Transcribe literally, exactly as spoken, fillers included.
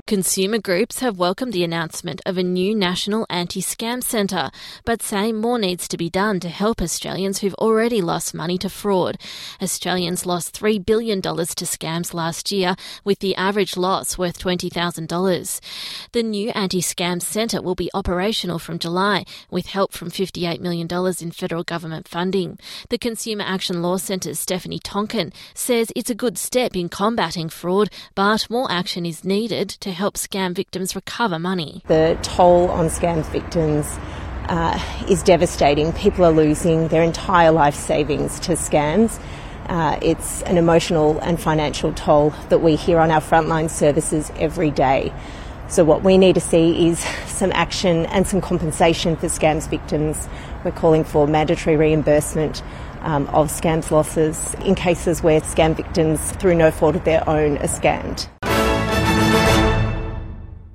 Consumer groups have welcomed the announcement of a new national anti-scam centre, but say more needs to be done to help Australians who've already lost money to fraud. Australians lost three billion dollars to scams last year, with the average loss worth twenty thousand dollars. The new anti-scam centre will be operational from July, with help from fifty-eight million dollars in federal government funding. The Consumer Action Law Centre's Stephanie Tonkin says it's a good step in combating fraud, but more action is needed to help scam victims recover money. The toll on scam victims uh, is devastating. People are losing their entire life savings to scams. Uh, it's an emotional and financial toll that we hear on our frontline services every day. So what we need to see is some action and some compensation for scams victims. We're calling for mandatory reimbursement um, of scams losses in cases where scam victims, through no fault of their own, are scammed.